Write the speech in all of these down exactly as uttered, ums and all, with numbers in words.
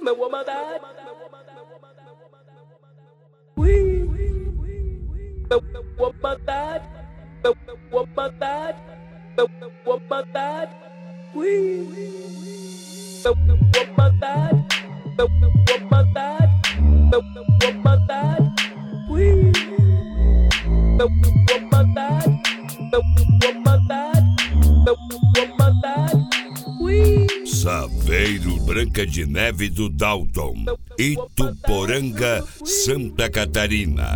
meu woman Ui, meu woman meu woman meu woman Ui, meu woman meu woman meu woman Ui, meu woman meu woman meu woman Ui. Saveiro Branca de Neve do Dalton, Ituporanga, Santa Catarina.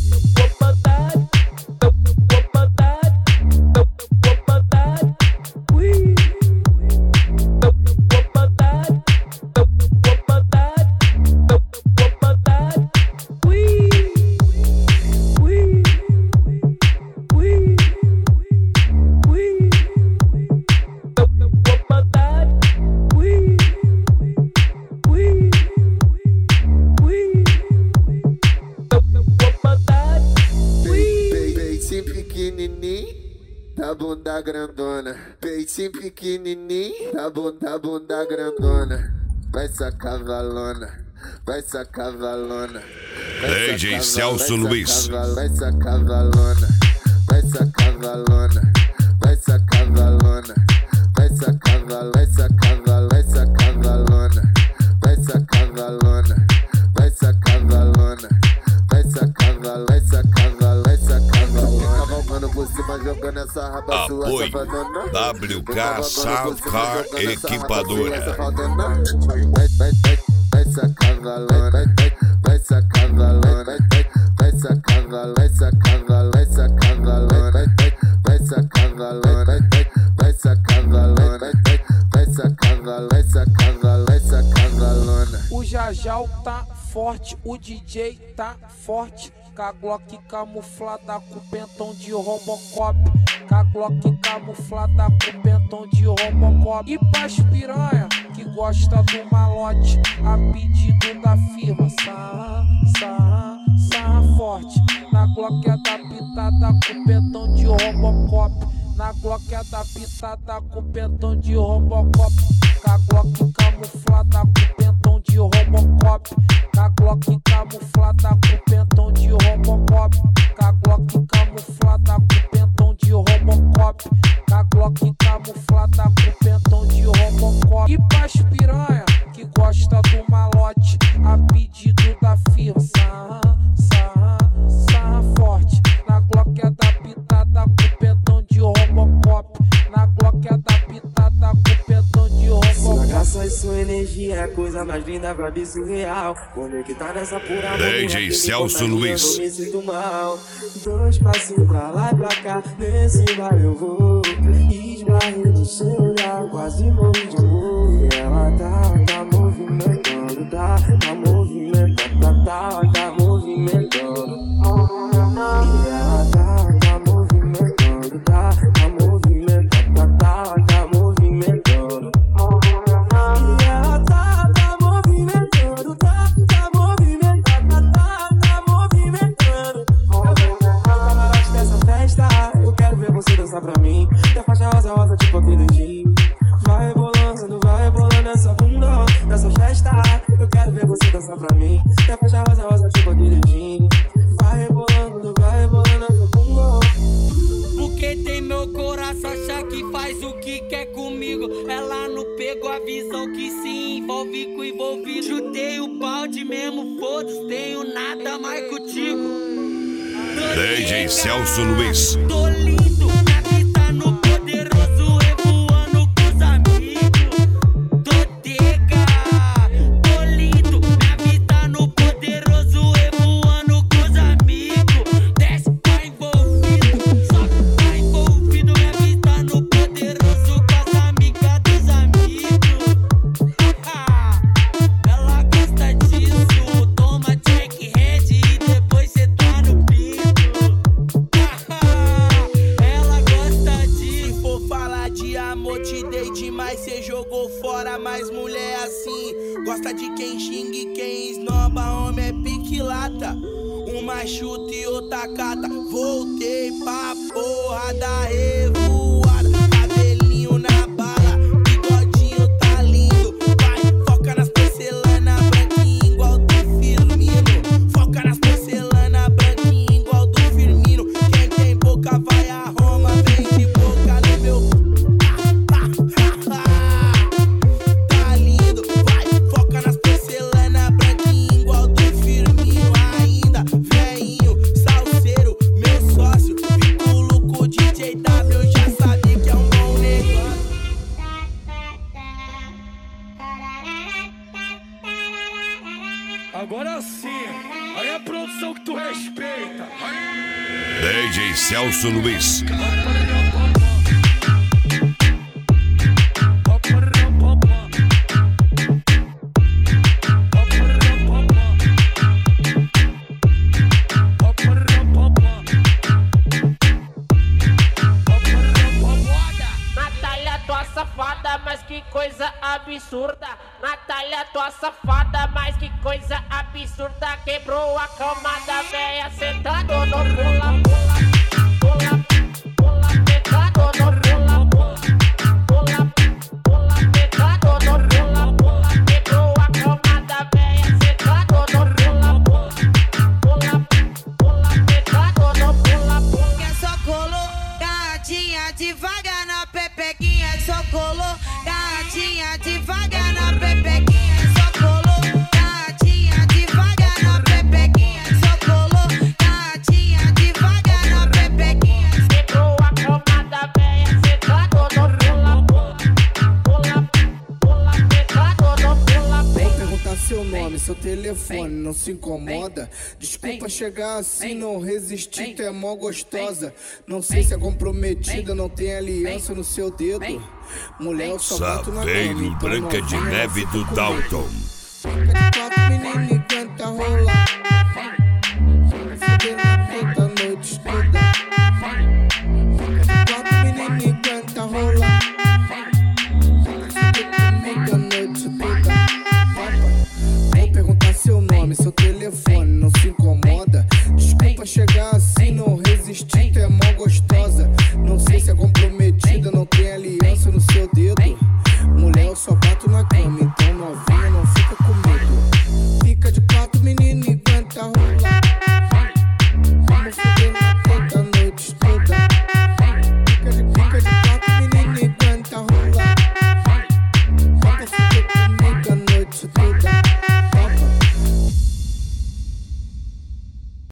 Da bunda grandona, peitinho pequenininho, da bunda, bunda grandona, vai sacar valona, vai sacar valona. D J Celso Luiz. Vai sacar valona, vai sacar valona, vai sacar valona, vai sacar valona, vai sacar valona, vai sacar valona, vai sacar valona, vai sacar valona, vai sacar valona, vai sacar valona, vai sacar valona. Cavalgando por cima, jogando essa raba sua safadona. W K Sound Car Equipadora. Vai, vai, vai, vai sacar valona, vai, vai sacar valona, vai sacar valona, vai sacar valona, vai sacar valona, vai sacar valona, vai sacar valona, vai sacar valona, vai sacar valona, vai sacar valona. O Jajal tá forte, o D J tá forte. Com a Glock camuflada com pentão de Robocop. Com a Glock camuflada com pentão de Robocop. E pras piranha que gosta do malote, a pedido da firma. Sarra, sarra, sarra forte. Na Glock é da pitada com pentão de Robocop. Na Glock é da pitada com pentão de Robocop. Com a Glock camuflada com pentão de Robocop. Com a Glock camuflada com pentão de Robocop. Com a Glock camuflada com pentão de Robocop. Com a Glock camuflada com pentão de Robocop. E pras piranha que gosta do malote, a pedido da firma. Sarra, sarra, sarra forte. Na Glock é da pitada com pentão de Robocop. Na Glock é da pitada com pentão de Robocop. Sua graça e sua energia é a coisa mais linda, vibe surreal. Conectar nessa pura D J Celso Luiz. Eu me sinto mal. Dois passinhos pra lá e pra cá, nesse bar eu vou. Esbarrei no seu olhar, quase morri de amor. E ela tá, tá movimentando, tá, tá movimentando, tá, tá, tá movimentando. E ela tá, tá movimentando, tá, tá movimentando, tá, tá, tá movimentando. E ela tá, tá movimentando, tá, tá movimentando, tá, tá movimentando. Camarote dessa festa, eu quero ver você dançar pra mim. Da faixa rosa, rosa tipo aquele dia. Vai rebolando, vai rebolando essa bunda nessa festa. Eu quero ver você dançar pra mim. Da faixa rosa, rosa tipo aquele dia. Vai rebolando, vai rebolando essa bunda. Porque tem meu coração, acha que faz o que quer comigo. Ela não pegou a visão que se envolve com envolvido. Chutei o balde mesmo, foda-se, tenho nada mais contigo. D J Celso Luiz. Tô lindo, minha vida no poderoso, revoando com os amigos. Tô tega, tô lindo, minha vida no poderoso, revoando com os amigos. Desce, tá envolvido, sobe, tá envolvido. Minha vida no poderoso, com as amigas dos amigos. Ela gosta disso, toma check head e depois cê tá no pico. Ela gosta disso. Se for falar de amor, te dei demais, cê jogou fora, mas mulher assim gosta de quem xingue, quem esnoba, homem é pique lata. Uma chuta e outra cata. Voltei pra porra da revoada. Cabelinho na bala, bigodinho tá lindo. Vai, foca nas porcelanas. Agora sim, aí é a produção que tu respeita. D J Celso Luiz. Natália, tua safada, mas que coisa absurda. Natália, tua safada, mas que coisa absurda. Quebrou a cama da véia, sentado no pula, pula, pula, pula, pecado no pula, pula, pula, pecado no pula, pula. Quebrou a cama da véia, sentado no pula, pula, pula, pula, pecado no pula, pula. Que só colou, gatinha devagar na pepequinha. Só colou, gatinha devagar na pepequinha. Só colou, gatinha devagar na pepequinha. Só colou, gatinha devagar na pepequinha. Quebrou a cama da véia, sentado no pula, pula, pula, pula, pecado no pula, Vem pula. perguntar seu nome, seu telefone, não se incomoda. Desculpa chegar assim, não resisti, tu é mó gostosa. Não sei se é comprometida, não tem aliança no seu dedo. Mulher, eu só boto na cama, Saveiro então Branca de novinha, Neve não do fica com medo. Dalton.